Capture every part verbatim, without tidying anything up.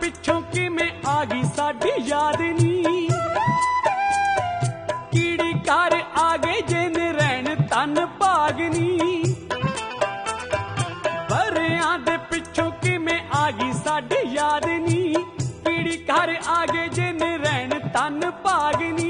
पिछों किवें आ गई साडी याद नी। कीड़ी घर आगे जिन रैन तन भागनी। बरियां दे पिछों किवें आ गई साडी याद नी। कीड़ी घर आगे जिन रैन तन भागनी।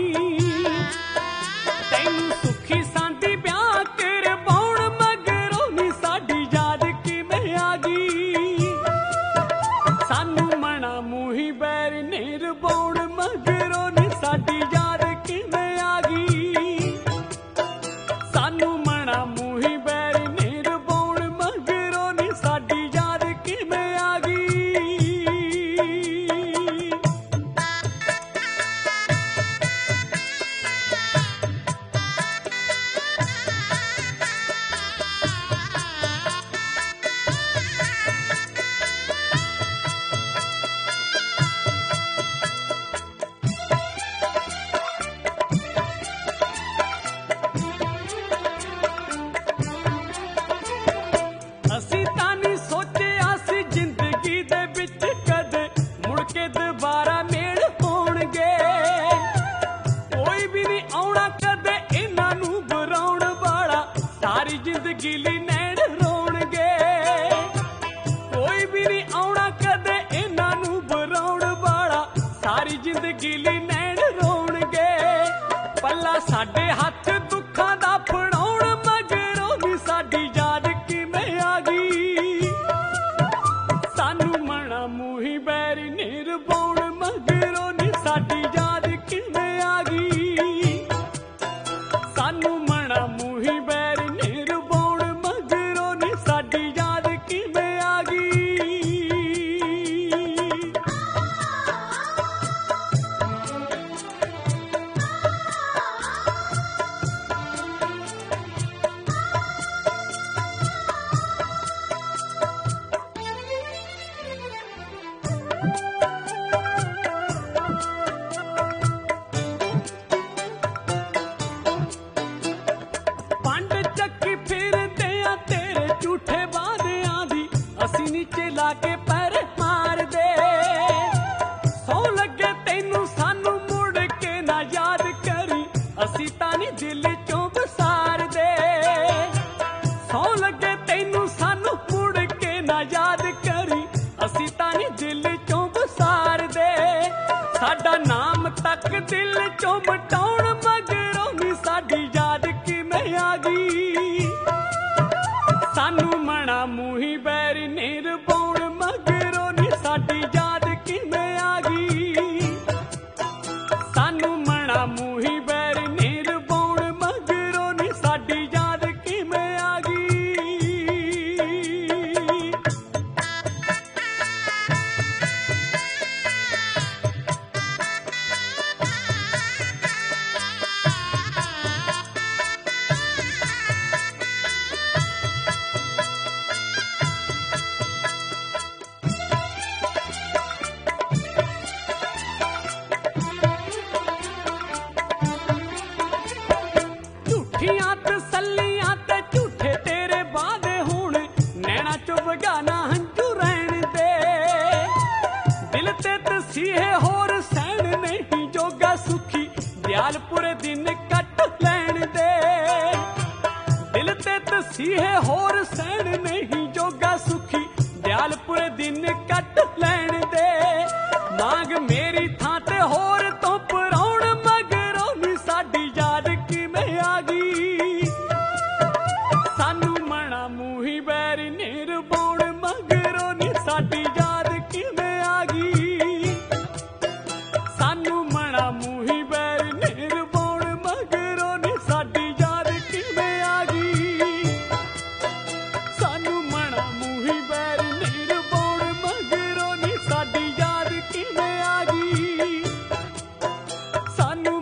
तैनू सुखी सांदी ब्याह कर बाउण मगरों नी साडी याद किवें आ गई। सानू मना मूही बैर नेर बाउण मगरों नी साडी याद किवें आ गई। सानू मना मूही बैर नेर बाउण मगरों नी साडी याद किवें आ गई। ਅਸੀਂ ਤਾਂ ਨਹੀਂ ਸੋਚਿਆ ਸੀ ਜ਼ਿੰਦਗੀ ਦੇ ਵਿੱਚ ਕਦੇ ਮੁੜ ਕੇ ਦੁਬਾਰਾ ਮੇਲ ਹੋਣਗੇ। ਕੋਈ ਵੀ ਨਹੀਂ ਆਉਣਾ ਕਦੇ ਇਹਨਾਂ ਨੂੰ ਬੁਰਾਉਣ ਵਾਲਾ। ਸਾਰੀ ਜ਼ਿੰਦਗੀ ਲਈ ਨੈਣ ਰੋਣਗੇ। ਕੋਈ ਵੀ ਨਹੀਂ ਆਉਣਾ ਕਦੇ ਇਹਨਾਂ ਨੂੰ ਬੁਰਾਉਣ ਵਾਲਾ। ਸਾਰੀ ਜ਼ਿੰਦਗੀ ਲਈ ਨੈਣ ਰੋਣਗੇ। ਪੱਲਾ ਸਾਡੇ ਹੱਥ ਦੁੱਖਾਂ ਦਾ ਫੜਾਉਣ ਮਗਰੋਂ ਵੀ ਸਾਡੀ ਯਾਦ ਕਿਵੇਂ ਆ ਗਈ। ਸਾਨੂੰ ਮਣਾ ਮੂਹੀ ਬੈਰੀ ਨੇਰ ਬਾਉਣ ਮਗਰੋਂ ਨੀ ਸਾਡੀ ਯਾਦ ਕਿਵੇਂ ਆ ਗਈ। ਸਾਨੂੰ ਮਣਾ ਮੂਹੀ ਬੈਰੀ ਨੇਰ ਬਾਉਣ ਮਗਰੋਂ ਨੀ ਸਾਡੀ ਯਾਦ ਕਿਵੇਂ ਆ ਗਈ। ਪੰਡ ਚੱਕੀ ਫਿਰਦੇ ਆ ਤੇਰੇ ਝੂਠੇ ਵਾਅਦਿਆਂ ਦੀ। ਅਸੀਂ ਨੀਚੇ ਲਾ ਕੇ ਪੈਰ ਮਾਰਦੇ। ਸੌ ਲੱਗੇ ਤੈਨੂੰ ਸਾਨੂੰ ਮੁੜ ਕੇ ਨਾ ਯਾਦ ਕਰੀ। ਅਸੀਂ ਤਾਂ ਨਹੀਂ ਦਿਲ ਚੋਂ ਵਿਸਾਰਦੇ। ਸੌ ਲੱਗੇ ਤੈਨੂੰ ਸਾਨੂੰ ਮੁੜ ਕੇ ਨਾ ਯਾਦ ਕਰੀ। ਅਸੀਂ ਤਾਂ ਨਹੀਂ ਦਿਲ ਚੋਂ ਵਿਸਾਰਦੇ। ਸਾਡਾ ਨਾਮ ਤੱਕ ਦਿਲ ਚੋਂ ਮਿਟਾਉਣ ਮਗਰੋਂ ਨੀ ਸਾਡੀ ਯਾਦ ਕਿਵੇਂ ਆ ਗਈ। ਸਾਨੂੰ ਮਣਾ ਮੂਹੀ ਬੈਰੀ ਨੇਰ ਬਾਉਣ ਮਗਰੋਂ ਨੀ ਸਾਡੀ ਯਾਦ ਕਿਵੇਂ ਆ ਗਈ। ਸਾਨੂੰ ਮਣਾ ਮੂਹੀ ਬੈਰੀ ਨੇਰ ਬਾਉਣ ਮਗਰੋਂ ਨੀ ਸਾਡੀ ਯਾਦ ਕਿਵੇਂ ਆ ਗਈ। ਝੂਠੀਆਂ ਤਸੱਲੀਆਂ ਤੇ ਝੂਠੇ ਤੇਰੇ ਵਾਅਦੇ ਹੁਣ ਨੈਣਾ ਚੋਂ ਬਗਾਨਾ ਹੰਝੂ ਰਹਿਣ ਦੇ। ਦਿਲ ਤੇ ਤਸੀਹੇ ਹੋਰ ਸਹਿਣ ਨਹੀਂ ਜੋਗਾ ਸੁਖੀ। ਦਿਆਲਪੁਰ ਦਿਨ ਕੱਟ ਲੈਣ ਦੇ। ਦਿਲ ਤੇ ਤਸੀਹੇ ਹੋਰ ਸਹਿਣ ਨਹੀਂ ਜੋਗਾ ਸੁਖੀ। ਦਿਆਲਪੁਰ ਦਿਨ ਕੱਟ ਲੈਣ ਦੇ। ਮੰਗ ਮੇਰੀ ਥਾਂ ਤੇ ਹੋਰ ਤੋਂ ਪਰਾਉਣ ਮਗਰੋਂ ਨੀ ਸਾਡੀ ਯਾਦ ਕਿਵੇਂ ਆ ਗਈ। ਸਾਨੂੰ ਮਣਾ ਮੂਹੀ ਬੈਰੀ ਨੇਰ ਬਾਉਣ ਮਗਰੋਂ ਨੀ ਸਾਡੀ ਯਾਦ ਕਿਵੇਂ ਆ ਗਈ। ਸਾਨੂੰ ਮਣਾ ਮੂਹੀ ਬੈਰੀ ਨੇਰ ਬਾਉਣ ਮਗਰੋਂ ਨੀ ਸਾਡੀ ਯਾਦ ਕਿਵੇਂ ਆ ਗਈ। ਸਾਨੂੰ ਮਣਾ ਮੂਹੀ ਬੈਰੀ ਨੇਰ ਬਾਉਣ ਮਗਰੋਂ ਨੀ ਸਾਡੀ ਯਾਦ ਕਿਵੇਂ ਆ ਗਈ। ਸਾਨੂੰ